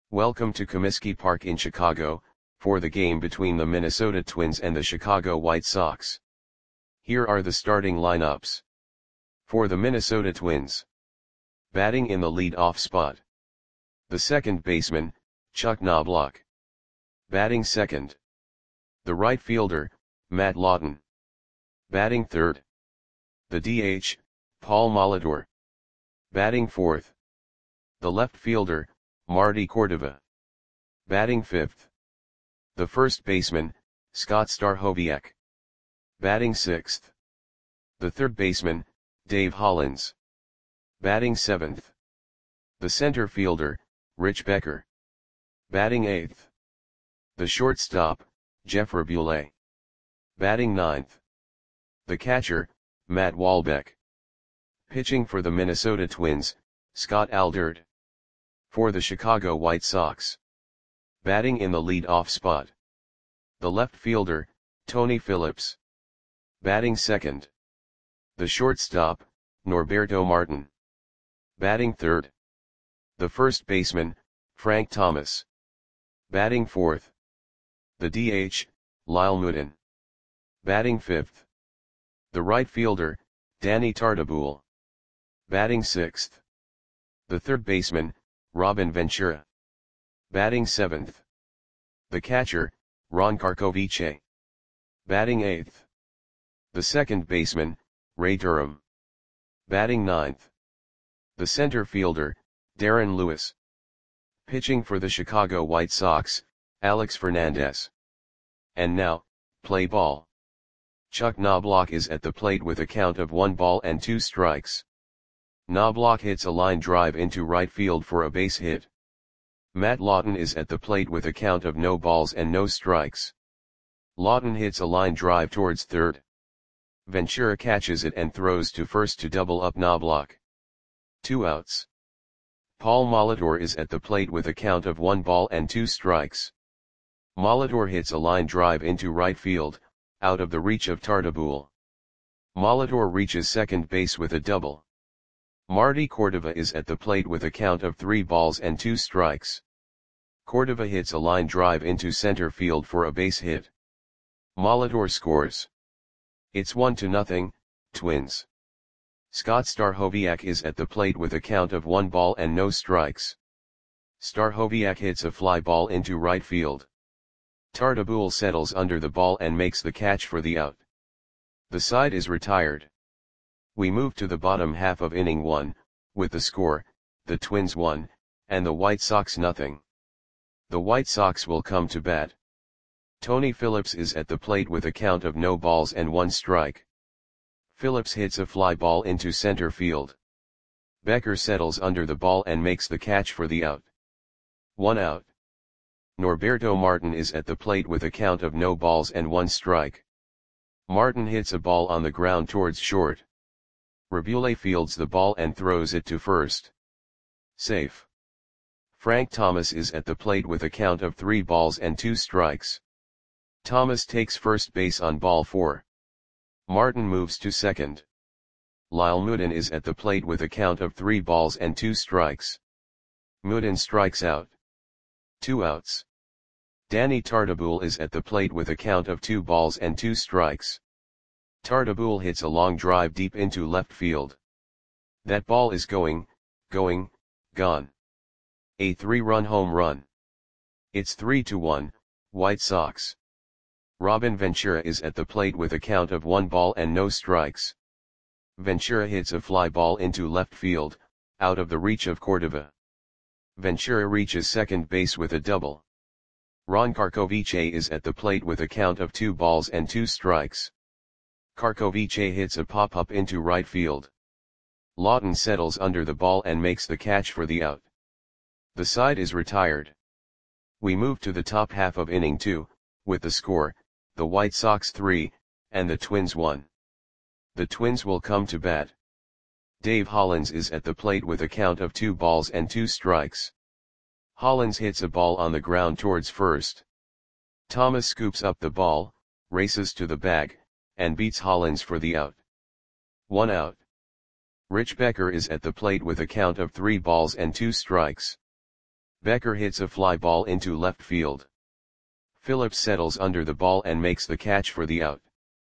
Welcome to Comiskey Park in Chicago, for the game between the Minnesota Twins and the Chicago White Sox. Here are the starting lineups. For the Minnesota Twins. Batting in the lead-off spot. The second baseman, Chuck Knobloch. Batting second. The right fielder, Matt Lawton. Batting third. The DH, Paul Molitor. Batting fourth. The left fielder, Marty Cordova. Batting fifth. The first baseman, Scott Stachowiak. Batting sixth. The third baseman, Dave Hollins. Batting seventh. The center fielder, Rich Becker. Batting eighth. The shortstop, Jeff Rabule. Batting ninth. The catcher, Matt Walbeck. Pitching for the Minnesota Twins, Scott Alderd. For the Chicago White Sox. Batting in the lead-off spot. The left fielder, Tony Phillips. Batting second. The shortstop, Norberto Martin. Batting third. The first baseman, Frank Thomas. Batting fourth. The DH, Lyle Moodin. Batting fifth. The right fielder, Danny Tartabull. Batting sixth. The third baseman, Robin Ventura. Batting seventh. The catcher, Ron Karkovice. Batting eighth. The second baseman, Ray Durham. Batting ninth. The center fielder, Darren Lewis. Pitching for the Chicago White Sox, Alex Fernandez. And now, play ball. Chuck Knobloch is at the plate with a count of 1-2 strikes. Knobloch hits a line drive into right field for a base hit. Matt Lawton is at the plate with a count of 0 strikes. Lawton hits a line drive towards third. Ventura catches it and throws to first to double up Knobloch. 2 outs. Paul Molitor is at the plate with a count of 1-2 strikes. Molitor hits a line drive into right field, out of the reach of Tartabull. Molitor reaches second base with a double. Marty Cordova is at the plate with a count of 3-2 strikes. Cordova hits a line drive into center field for a base hit. Molitor scores. It's 1-0, Twins. Scott Stachowiak is at the plate with a count of 1 strikes. Stachowiak hits a fly ball into right field. Tartabull settles under the ball and makes the catch for the out. The side is retired. We move to the bottom half of inning 1, with the score, the Twins 1, and the White Sox 0. The White Sox will come to bat. Tony Phillips is at the plate with a count of 0-1 strike. Phillips hits a fly ball into center field. Becker settles under the ball and makes the catch for the out. 1 out. Norberto Martin is at the plate with a count of 0-1 strike. Martin hits a ball on the ground towards short. Rabule fields the ball and throws it to first. Safe. Frank Thomas is at the plate with a count of 3-2 strikes. Thomas takes first base on ball 4. Martin moves to second. Lyle Moodin is at the plate with a count of 3-2 strikes. Moodin strikes out. 2 outs. Danny Tartabull is at the plate with a count of 2-2 strikes. Tartabull hits a long drive deep into left field. That ball is gone. A 3-run home run. It's 3-1, White Sox. Robin Ventura is at the plate with a count of 1 strikes. Ventura hits a fly ball into left field, out of the reach of Cordova. Ventura reaches second base with a double. Ron Karkovice is at the plate with a count of 2-2 strikes. Karkovice hits a pop-up into right field. Lawton settles under the ball and makes the catch for the out. The side is retired. We move to the top half of inning 2, with the score, the White Sox 3, and the Twins 1. The Twins will come to bat. Dave Hollins is at the plate with a count of 2-2 strikes. Hollins hits a ball on the ground towards first. Thomas scoops up the ball, races to the bag, and beats Hollins for the out. 1 out. Rich Becker is at the plate with a count of 3 balls and 2 strikes. Becker hits a fly ball into left field. Phillips settles under the ball and makes the catch for the out.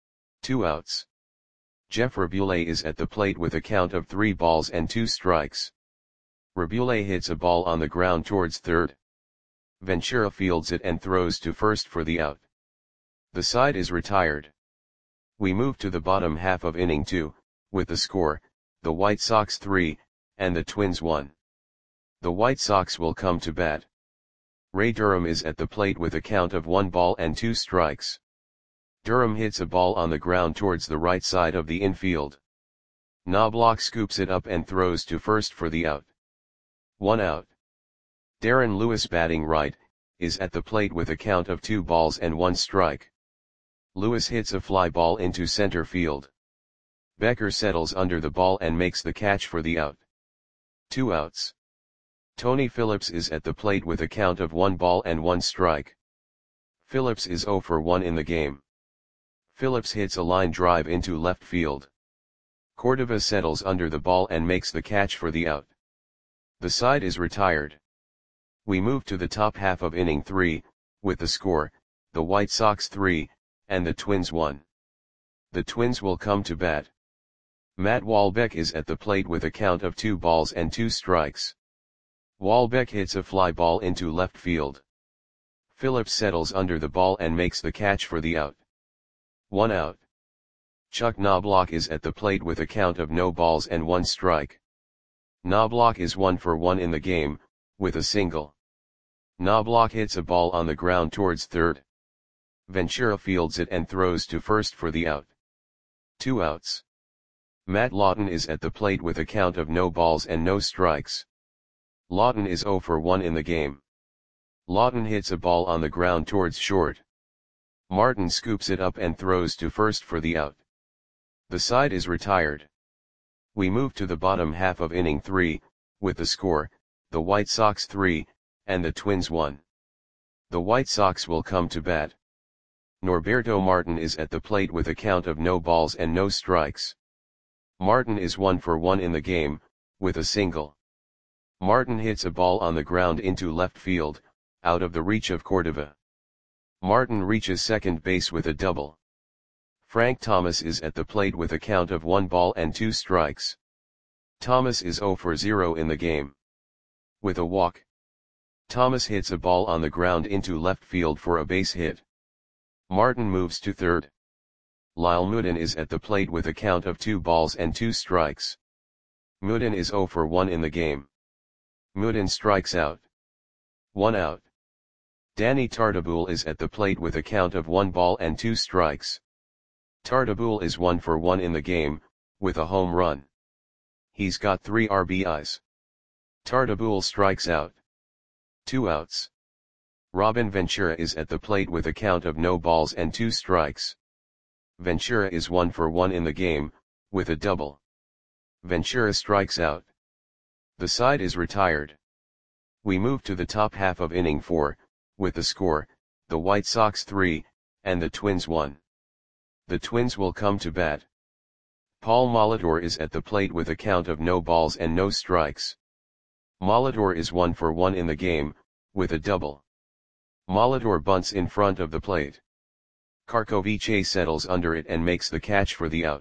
2 outs. Jeff Rabule is at the plate with a count of 3 balls and 2 strikes. Rabule hits a ball on the ground towards third. Ventura fields it and throws to first for the out. The side is retired. We move to the bottom half of inning 2, with the score, the White Sox 3, and the Twins 1. The White Sox will come to bat. Ray Durham is at the plate with a count of 1 ball and 2 strikes. Durham hits a ball on the ground towards the right side of the infield. Knobloch scoops it up and throws to first for the out. 1 out. Darren Lewis, batting right, is at the plate with a count of 2 balls and 1 strike. Lewis hits a fly ball into center field. Becker settles under the ball and makes the catch for the out. 2 outs. Tony Phillips is at the plate with a count of 1 ball and 1 strike. Phillips is 0 for 1 in the game. Phillips hits a line drive into left field. Cordova settles under the ball and makes the catch for the out. The side is retired. We move to the top half of inning 3, with the score, the White Sox 3, and the Twins 1. The Twins will come to bat. Matt Walbeck is at the plate with a count of 2 balls and 2 strikes. Walbeck hits a fly ball into left field. Phillips settles under the ball and makes the catch for the out. 1 out. Chuck Knobloch is at the plate with a count of no balls and 1 strike. Knobloch is 1 for 1 in the game, with a single. Knobloch hits a ball on the ground towards third. Ventura fields it and throws to first for the out. 2 outs. Matt Lawton is at the plate with a count of no balls and no strikes. Lawton is 0 for 1 in the game. Lawton hits a ball on the ground towards short. Martin scoops it up and throws to first for the out. The side is retired. We move to the bottom half of inning 3, with the score, the White Sox 3, and the Twins 1. The White Sox will come to bat. Norberto Martin is at the plate with a count of no balls and no strikes. Martin is 1 for 1 in the game, with a single. Martin hits a ball on the ground into left field, out of the reach of Cordova. Martin reaches second base with a double. Frank Thomas is at the plate with a count of 1 ball and 2 strikes. Thomas is 0 for 0 in the game. With a walk. Thomas hits a ball on the ground into left field for a base hit. Martin moves to third. Lyle Moodin is at the plate with a count of 2 balls and 2 strikes. Moodin is 0 for 1 in the game. Moodin strikes out. 1 out. Danny Tartabull is at the plate with a count of 1 ball and 2 strikes. Tartabull is 1 for 1 in the game, with a home run. He's got 3 RBIs. Tartabull strikes out. 2 outs. Robin Ventura is at the plate with a count of no balls and 2 strikes. Ventura is 1 for 1 in the game, with a double. Ventura strikes out. The side is retired. We move to the top half of inning 4, with the score, the White Sox 3, and the Twins 1. The Twins will come to bat. Paul Molitor is at the plate with a count of no balls and no strikes. Molitor is 1 for 1 in the game, with a double. Molitor bunts in front of the plate. Karkovice settles under it and makes the catch for the out.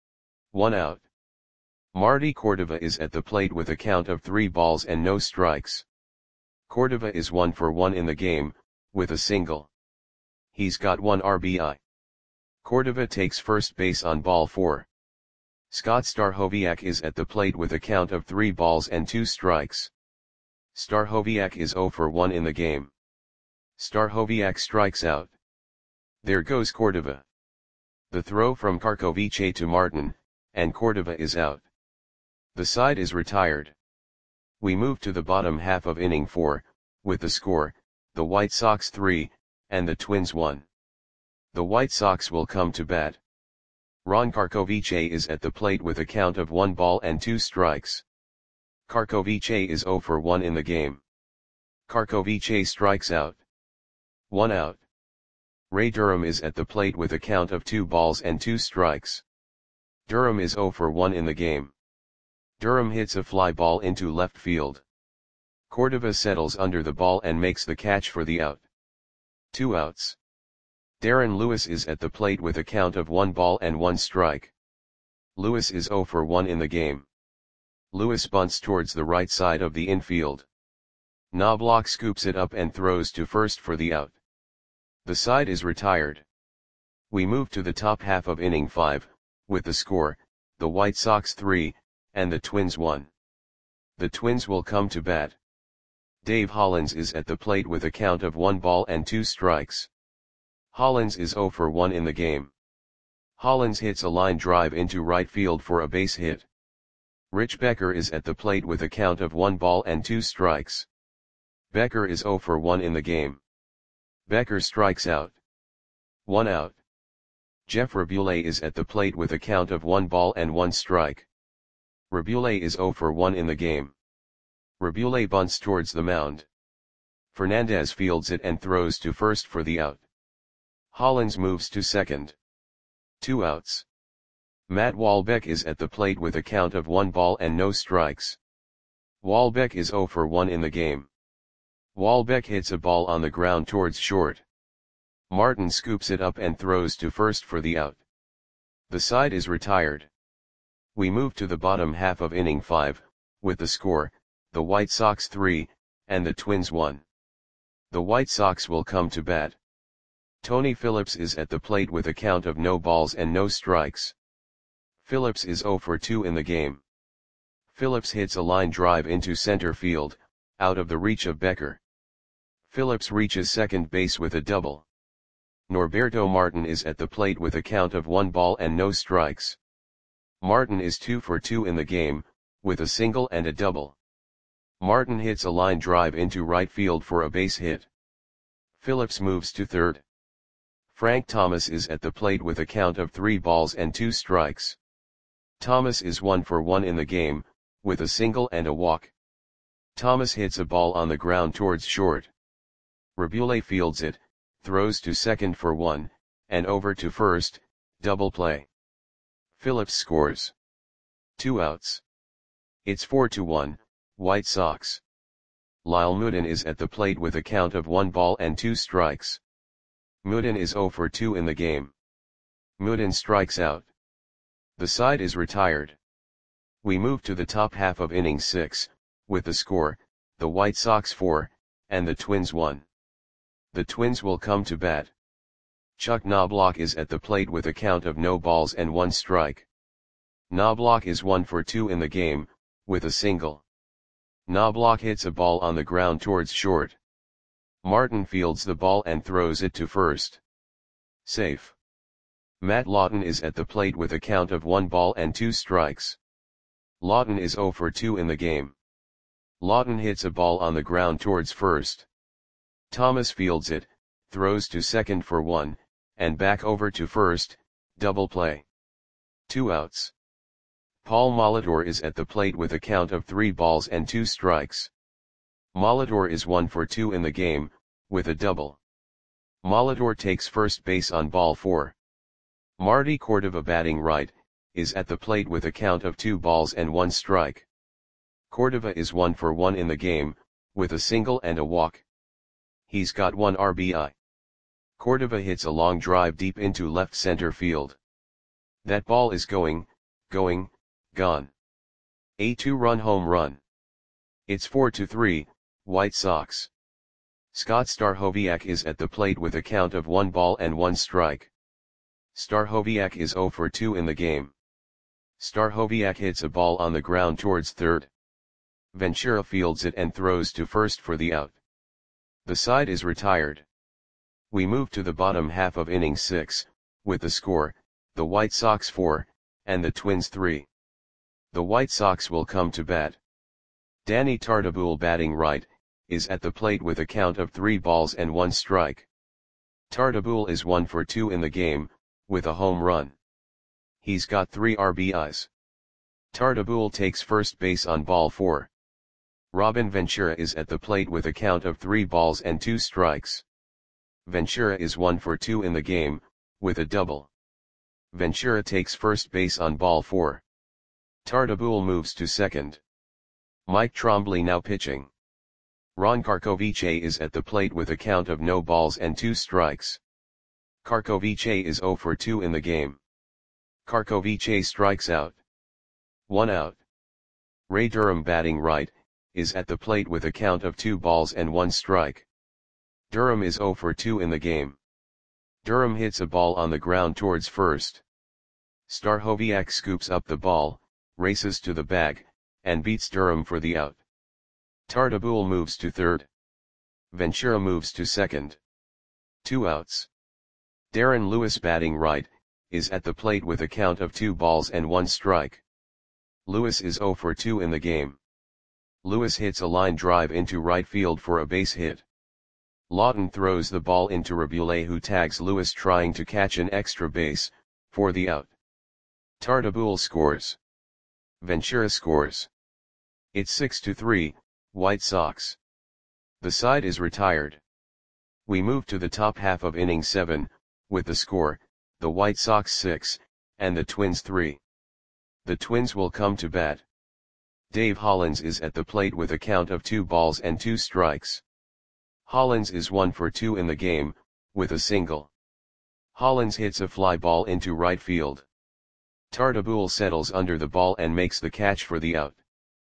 1 out. Marty Cordova is at the plate with a count of 3 balls and no strikes. Cordova is 1 for 1 in the game, with a single. He's got 1 RBI. Cordova takes first base on ball 4. Scott Stachowiak is at the plate with a count of 3 balls and 2 strikes. Stachowiak is 0 for 1 in the game. Stachowiak strikes out. There goes Cordova. The throw from Karkovice to Martin, and Cordova is out. The side is retired. We move to the bottom half of inning 4, with the score, the White Sox 3, and the Twins 1. The White Sox will come to bat. Ron Karkovice is at the plate with a count of 1 ball and 2 strikes. Karkovice is 0 for 1 in the game. Karkovice strikes out. 1 out. Ray Durham is at the plate with a count of 2 balls and 2 strikes. Durham is 0 for 1 in the game. Durham hits a fly ball into left field. Cordova settles under the ball and makes the catch for the out. 2 outs. Darren Lewis is at the plate with a count of 1 ball and 1 strike. Lewis is 0 for 1 in the game. Lewis bunts towards the right side of the infield. Knobloch scoops it up and throws to first for the out. The side is retired. We move to the top half of inning 5, with the score, the White Sox 3, and the Twins 1. The Twins will come to bat. Dave Hollins is at the plate with a count of 1 ball and 2 strikes. Hollins is 0 for 1 in the game. Hollins hits a line drive into right field for a base hit. Rich Becker is at the plate with a count of 1 ball and 2 strikes. Becker is 0 for 1 in the game. Becker strikes out. 1 out. Jeff Rabule is at the plate with a count of 1 ball and 1 strike. Rabule is 0 for 1 in the game. Rabule bunts towards the mound. Fernandez fields it and throws to first for the out. Hollins moves to second. 2 outs. Matt Walbeck is at the plate with a count of 1 ball and no strikes. Walbeck is 0 for 1 in the game. Walbeck hits a ball on the ground towards short. Martin scoops it up and throws to first for the out. The side is retired. We move to the bottom half of inning 5, with the score, the White Sox 3, and the Twins 1. The White Sox will come to bat. Tony Phillips is at the plate with a count of no balls and no strikes. Phillips is 0 for 2 in the game. Phillips hits a line drive into center field, out of the reach of Becker. Phillips reaches second base with a double. Norberto Martin is at the plate with a count of 1 ball and no strikes. Martin is 2 for 2 in the game, with a single and a double. Martin hits a line drive into right field for a base hit. Phillips moves to third. Frank Thomas is at the plate with a count of 3 balls and 2 strikes. Thomas is 1 for 1 in the game, with a single and a walk. Thomas hits a ball on the ground towards short. Rabule fields it, throws to second for 1, and over to first, double play. Phillips scores. 2 outs. It's 4-1, White Sox. Lyle Moodin is at the plate with a count of 1 ball and 2 strikes. Moodin is 0 for 2 in the game. Moodin strikes out. The side is retired. We move to the top half of inning 6, with the score, the White Sox 4, and the Twins 1. The Twins will come to bat. Chuck Knobloch is at the plate with a count of no balls and 1 strike. Knobloch is 1 for 2 in the game, with a single. Knobloch hits a ball on the ground towards short. Martin fields the ball and throws it to first. Safe. Matt Lawton is at the plate with a count of 1 ball and 2 strikes. Lawton is 0 for 2 in the game. Lawton hits a ball on the ground towards first. Thomas fields it, throws to second for 1, and back over to first, double play. 2 outs. Paul Molitor is at the plate with a count of 3 balls and 2 strikes. Molitor is 1 for 2 in the game, with a double. Molitor takes first base on ball 4. Marty Cordova, batting right, is at the plate with a count of 2 balls and 1 strike. Cordova is 1 for 1 in the game, with a single and a walk. He's got 1 RBI. Cordova hits a long drive deep into left center field. That ball is going, gone. A 2-run home run. It's 4-3, White Sox. Scott Stachowiak is at the plate with a count of 1 ball and 1 strike. Stachowiak is 0 for 2 in the game. Stachowiak hits a ball on the ground towards third. Ventura fields it and throws to first for the out. The side is retired. We move to the bottom half of inning 6, with the score, the White Sox 4, and the Twins 3. The White Sox will come to bat. Danny Tartabull, batting right, is at the plate with a count of 3 balls and 1 strike. Tartabull is 1 for 2 in the game, with a home run. He's got 3 RBIs. Tartabull takes first base on ball 4. Robin Ventura is at the plate with a count of 3 balls and 2 strikes. Ventura is 1 for 2 in the game, with a double. Ventura takes first base on ball 4. Tartabull moves to second. Mike Trombley now pitching. Ron Karkovice is at the plate with a count of no balls and 2 strikes. Karkovice is 0 for 2 in the game. Karkovice strikes out. 1 out. Ray Durham, batting right, is at the plate with a count of 2 balls and 1 strike. Durham is 0 for 2 in the game. Durham hits a ball on the ground towards first. Stachowiak scoops up the ball, races to the bag, and beats Durham for the out. Tartabull moves to third. Ventura moves to second. 2 outs. Darren Lewis, batting right, is at the plate with a count of 2 balls and 1 strike. Lewis is 0 for 2 in the game. Lewis hits a line drive into right field for a base hit. Lawton throws the ball into Rabulais, who tags Lewis trying to catch an extra base, for the out. Tartabull scores. Ventura scores. It's 6-3, White Sox. The side is retired. We move to the top half of inning 7, with the score, the White Sox 6, and the Twins 3. The Twins will come to bat. Dave Hollins is at the plate with a count of 2 balls and 2 strikes. Hollins is 1 for 2 in the game, with a single. Hollins hits a fly ball into right field. Tartabull settles under the ball and makes the catch for the out.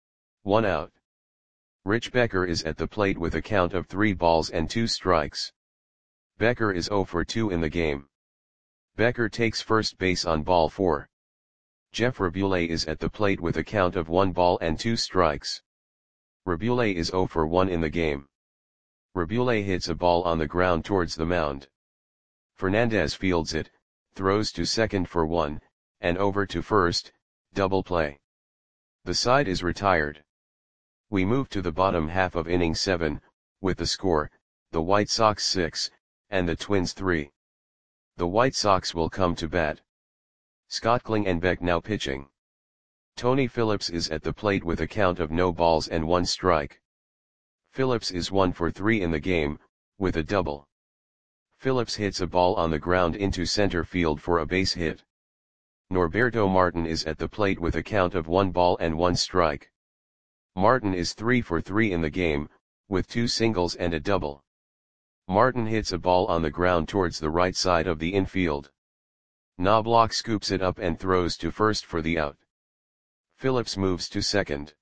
1 out. Rich Becker is at the plate with a count of 3 balls and 2 strikes. Becker is 0 for 2 in the game. Becker takes first base on ball 4. Jeff Rabulais is at the plate with a count of 1 ball and 2 strikes. Rabulais is 0 for 1 in the game. Rabulais hits a ball on the ground towards the mound. Fernandez fields it, throws to second for 1, and over to first, double play. The side is retired. We move to the bottom half of inning 7, with the score, the White Sox 6, and the Twins 3. The White Sox will come to bat. Scott Klingenbeck now pitching. Tony Phillips is at the plate with a count of no balls and 1 strike. Phillips is 1 for 3 in the game, with a double. Phillips hits a ball on the ground into center field for a base hit. Norberto Martin is at the plate with a count of 1 ball and 1 strike. Martin is 3 for 3 in the game, with 2 singles and a double. Martin hits a ball on the ground towards the right side of the infield. Knobloch scoops it up and throws to first for the out. Phillips moves to second.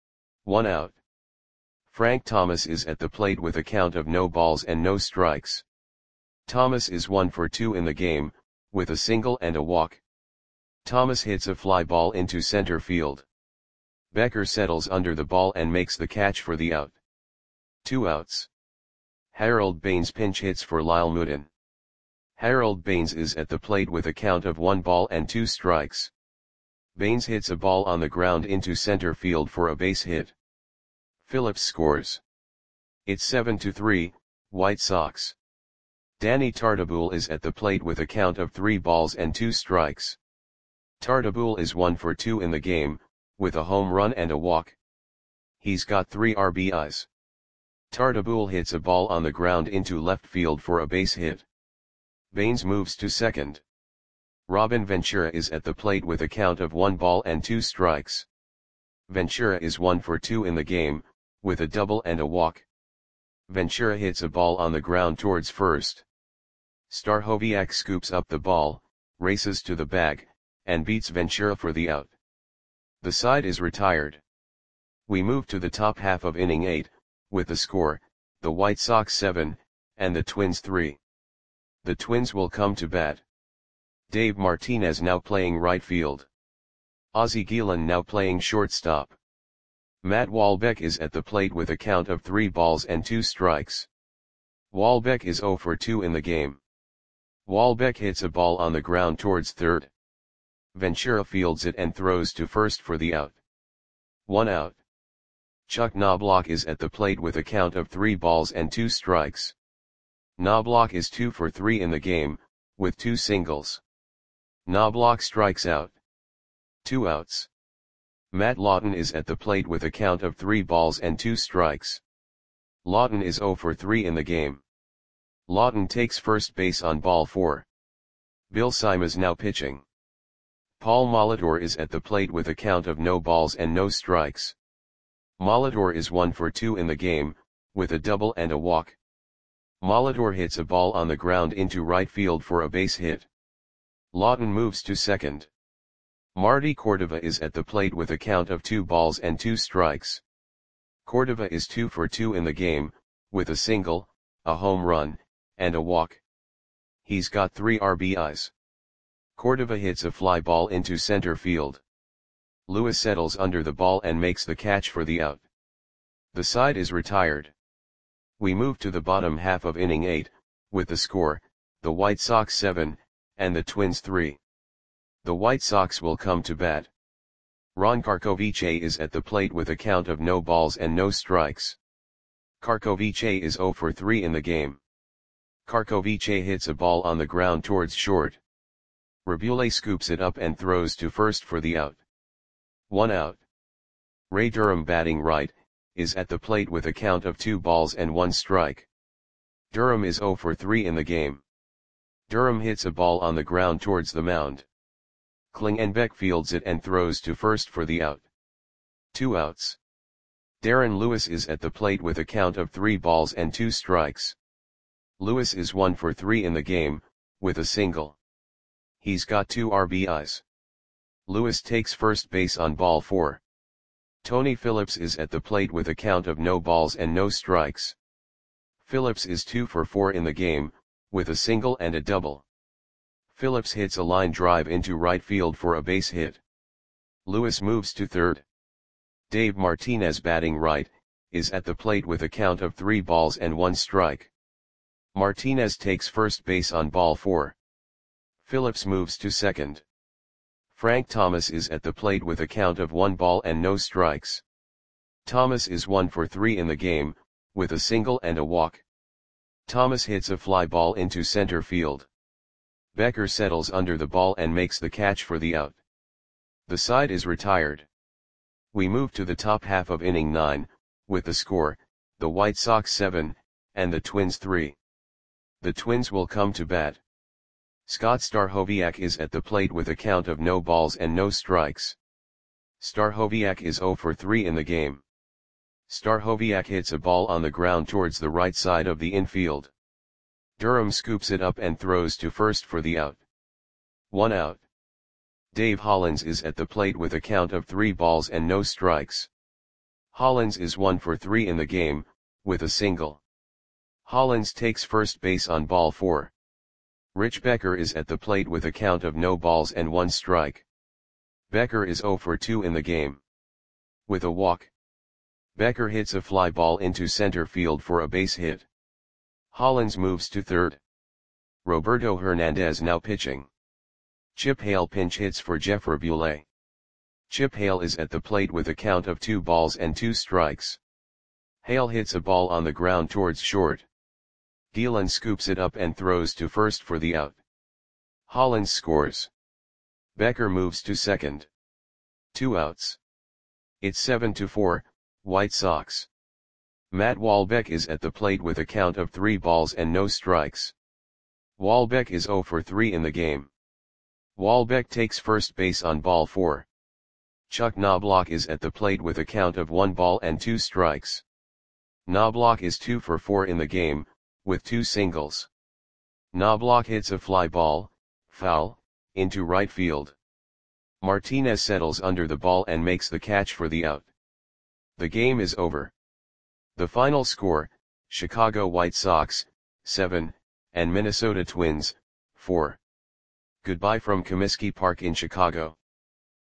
1 out. Frank Thomas is at the plate with a count of no balls and no strikes. Thomas is 1 for 2 in the game, with a single and a walk. Thomas hits a fly ball into center field. Becker settles under the ball and makes the catch for the out. 2 outs. Harold Baines pinch hits for Lyle Moodin. Harold Baines is at the plate with a count of 1 ball and 2 strikes. Baines hits a ball on the ground into center field for a base hit. Phillips scores. It's 7-3, White Sox. Danny Tartabull is at the plate with a count of 3 balls and 2 strikes. Tartabull is 1 for 2 in the game, with a home run and a walk. He's got 3 RBIs. Tartabull hits a ball on the ground into left field for a base hit. Baines moves to second. Robin Ventura is at the plate with a count of 1 ball and 2 strikes. Ventura is 1 for 2 in the game, with a double and a walk. Ventura hits a ball on the ground towards first. Stachowiak scoops up the ball, races to the bag, and beats Ventura for the out. The side is retired. We move to the top half of inning 8, with the score, the White Sox 7, and the Twins 3. The Twins will come to bat. Dave Martinez now playing right field. Ozzie Guillen now playing shortstop. Matt Wahlbeck is at the plate with a count of 3 balls and 2 strikes. Wahlbeck is 0 for 2 in the game. Wahlbeck hits a ball on the ground towards third. Ventura fields it and throws to first for the out. 1 out. Chuck Knobloch is at the plate with a count of 3 balls and 2 strikes. Knobloch is 2 for 3 in the game, with 2 singles. Knobloch strikes out. 2 outs. Matt Lawton is at the plate with a count of 3 balls and 2 strikes. Lawton is 0 for 3 in the game. Lawton takes first base on ball 4. Bill Simas now pitching. Paul Molitor is at the plate with a count of no balls and no strikes. Molitor is 1 for 2 in the game, with a double and a walk. Molitor hits a ball on the ground into right field for a base hit. Lawton moves to second. Marty Cordova is at the plate with a count of 2 balls and 2 strikes. Cordova is 2 for 2 in the game, with a single, a home run, and a walk. He's got 3 RBIs. Cordova hits a fly ball into center field. Lewis settles under the ball and makes the catch for the out. The side is retired. We move to the bottom half of inning 8, with the score, the White Sox 7, and the Twins 3. The White Sox will come to bat. Ron Karkovice is at the plate with a count of no balls and no strikes. Karkovice is 0 for 3 in the game. Karkovice hits a ball on the ground towards short. Rabule scoops it up and throws to first for the out. 1 out. Ray Durham, batting right, is at the plate with a count of 2 balls and 1 strike. Durham is 0 for 3 in the game. Durham hits a ball on the ground towards the mound. Klingenbeck fields it and throws to first for the out. 2 outs. Darren Lewis is at the plate with a count of 3 balls and 2 strikes. Lewis is 1 for 3 in the game, with a single. He's got 2 RBIs. Lewis takes first base on ball 4. Tony Phillips is at the plate with a count of no balls and no strikes. Phillips is 2 for 4 in the game, with a single and a double. Phillips hits a line drive into right field for a base hit. Lewis moves to third. Dave Martinez, batting right, is at the plate with a count of 3 balls and 1 strike. Martinez takes first base on ball 4. Phillips moves to second. Frank Thomas is at the plate with a count of 1 ball and no strikes. Thomas is 1 for 3 in the game, with a single and a walk. Thomas hits a fly ball into center field. Becker settles under the ball and makes the catch for the out. The side is retired. We move to the top half of inning 9, with the score, the White Sox 7, and the Twins 3. The Twins will come to bat. Scott Stachowiak is at the plate with a count of no balls and no strikes. Stachowiak is 0 for 3 in the game. Stachowiak hits a ball on the ground towards the right side of the infield. Durham scoops it up and throws to first for the out. 1 out. Dave Hollins is at the plate with a count of 3 balls and no strikes. Hollins is 1 for 3 in the game, with a single. Hollins takes first base on ball 4. Rich Becker is at the plate with a count of no balls and 1 strike. Becker is 0 for 2 in the game. With a walk. Becker hits a fly ball into center field for a base hit. Hollins moves to third. Roberto Hernandez now pitching. Chip Hale pinch hits for Jeff Rabule. Chip Hale is at the plate with a count of 2 balls and 2 strikes. Hale hits a ball on the ground towards short. Gielan scoops it up and throws to first for the out. Hollins scores. Becker moves to second. 2 outs. It's 7-4, White Sox. Matt Walbeck is at the plate with a count of 3 balls and no strikes. Walbeck is 0 for 3 in the game. Walbeck takes first base on ball 4. Chuck Knobloch is at the plate with a count of 1 ball and 2 strikes. Knobloch is 2 for 4 in the game, with 2 singles. Knobloch hits a fly ball, foul, into right field. Martinez settles under the ball and makes the catch for the out. The game is over. The final score, Chicago White Sox, 7, and Minnesota Twins, 4. Goodbye from Comiskey Park in Chicago.